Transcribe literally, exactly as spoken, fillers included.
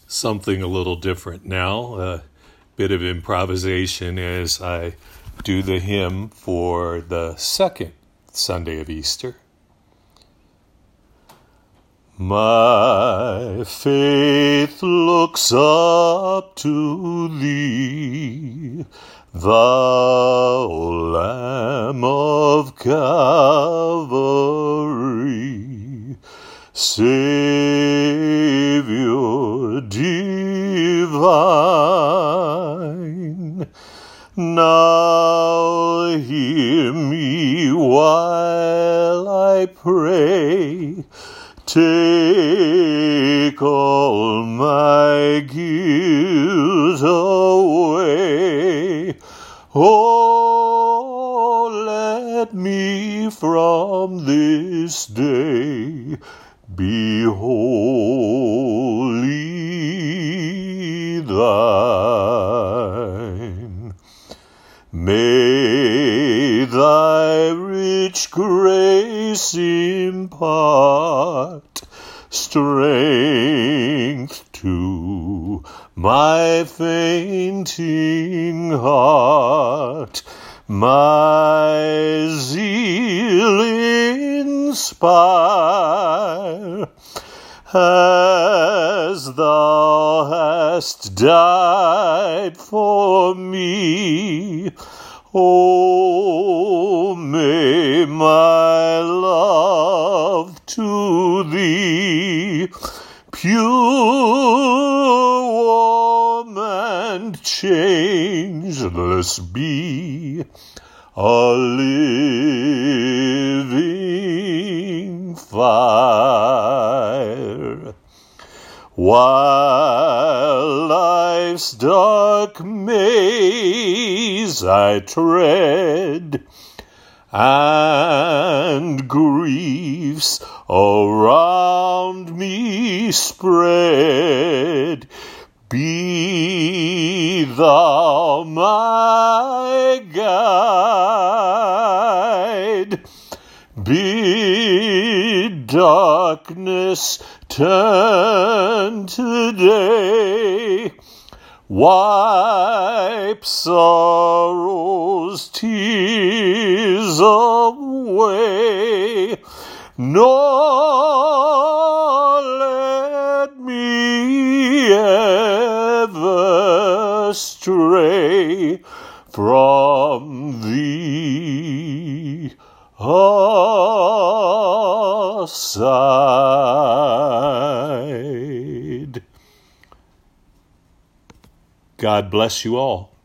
something a little different now, a bit of improvisation as I do the hymn for the second Sunday of Easter. My faith looks up to thee, thou Lamb of Calvary, Savior divine. Now hear me while I pray. Take all my guilt away. Oh, let me from this day be wholly thine. May thy rich grace impart strength to my fainting heart, my zeal inspire, as thou hast died for me. Oh, may my love to thee, pure, warm, and changeless be, a living fire. While life's dark maze I tread, and griefs around me spread, be thou my guide. Bid darkness turn to day, wipe sorrow's tears away, nor let me ever stray from thee aside. God bless you all.